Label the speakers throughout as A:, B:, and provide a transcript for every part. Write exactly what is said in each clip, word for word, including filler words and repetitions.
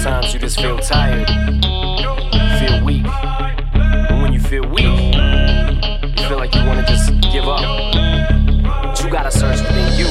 A: Sometimes you just feel tired, feel weak. And when you feel weak, you feel like you wanna just give up. But you gotta search within you.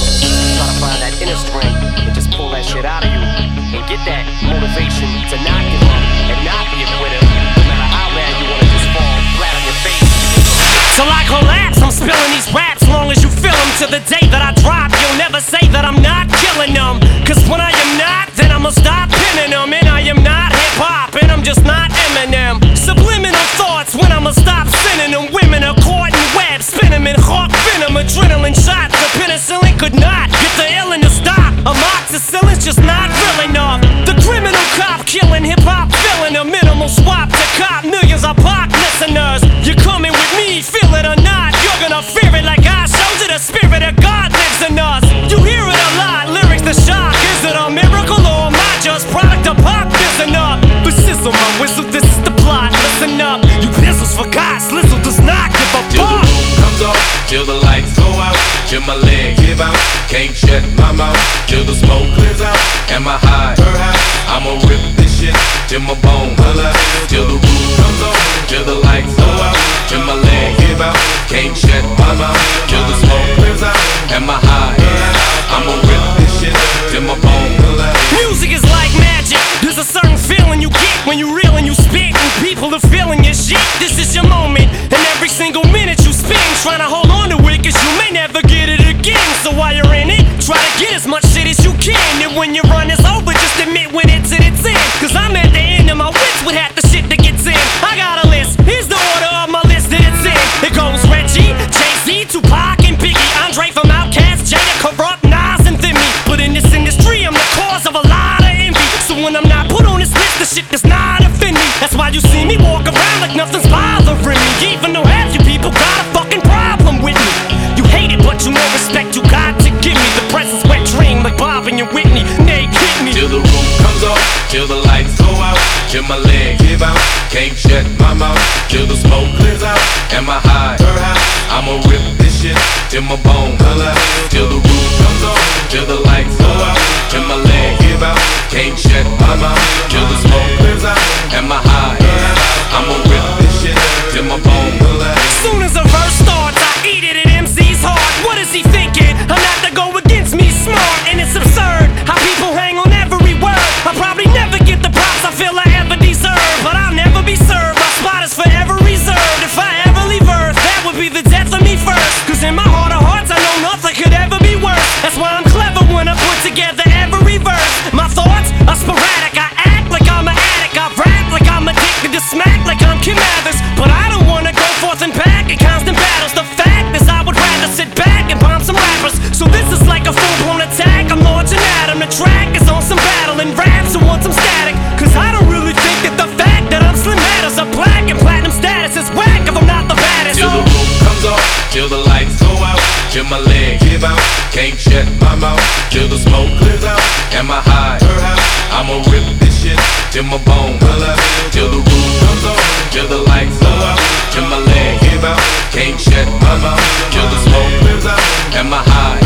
A: Try to find that inner strength and just pull that shit out of you. And get that motivation to not give up and not be a quitter. No matter how bad you wanna just fall flat on your face.
B: Till I collapse, I'm spilling these raps. Long as you feel them, to the day that I drop, you'll never say that I'm not killing them. Cause when I am not, then I'ma stop pinning them. And I am not hip-hop, and I'm just not Eminem. Subliminal thoughts when I'ma stop sending them. Women are caught in webs, spin them in hawk venom. Adrenaline shots, the penicillin could not get the illin to stop. Amoxicillin's just not real enough. The criminal cop killing hip-hop, filling a minimal swap to cop millions of pop listeners. You're coming with me, feel it or not, you're gonna fear it like I showed you. The spirit of God lives in us. You hear it a lot, lyrics the shock. Is it a miracle or am I just product of pop? Listen up, but sizzle my whistle, this is the plot. Listen up, you pistols forgot, Slizzle does not give a
C: Till
B: fuck.
C: the roof comes off, till the lights go out, till my legs give out, can't shut my mouth, till the smoke clears out, and my high, I'ma rip this shit, till my bone holla, till the roof comes off, till the lights go out, till my legs give out, can't shut my mouth, till the smoke clears out, and my high, I'ma rip this shit, till my bone holla.
B: Music is like magic. There's a certain feeling you get when you reel and you spit, and people are feeling your shit. This is your moment, and every single minute you spend trying to hold on to it, cause you may never get it again. So while you're in it, try to get as much shit as you can. And when your run is over, just admit when it's in its end. Cause I'm at the end of my wits with half the shit that gets in. I got a list, here's the order of my list that it's in. It goes Reggie, Jay-Z, Tupac, and Biggie, Andre from Outkast, Jada, Corrupt, Nas, and Thimmy. But in this industry, I'm the cause of a lot of envy. So when I'm not put on this list, the shit does not offend me. That's why you see me walk around like nothing's bothering me. Even though half you people got a fucking problem with me. You hate it, but you know respect you got to give me. The presence wet dream like Bob and your Whitney. Nay, hit me.
C: Till the roof comes off, till the lights go out, till my legs give out, can't shut my mouth, till the smoke clears out, and my high, I'ma rip this shit, till my bone holla, till the roof comes off, till the lights go out, till my legs give out, can't shut my mouth, till the smoke clears out, and my high, I'ma rip this shit, till my bone holla.
B: Soon as a verse starts, I eat it at M C's heart. What is he thinking? I'm not to go against me, smart, and it's absurd how people hang on every word. I'll probably never get the props I feel I ever deserve, but I'll never be served. My spot is forever reserved. If I ever leave Earth, that would be the death of me first. Cause in my heart of hearts, I know nothing could ever be worse. That's why I'm clever when I put together every verse. My thoughts are sporadic. I act like I'm an addict. I rap like I'm addicted to smack like I'm Kim Mathers. But I don't wanna go forth and back in constant battles. The fact is I would rather sit back and bomb some rappers. So this is like a full-blown attack. I'm launching at 'em. The track is on some battle and raps who want some static. Cause I don't really think that the fact that I'm slim matters. A black and platinum status is whack if I'm not the baddest.
C: Till the roof comes off, till the lights go out, till my legs give out, can't shut my mouth, till the smoke clears out, and my high, I'ma rip this shit, till my bone holla, till the roof comes off, till the lights go out, till my legs give out, can't shut my mouth, till the smoke clears out, and my high,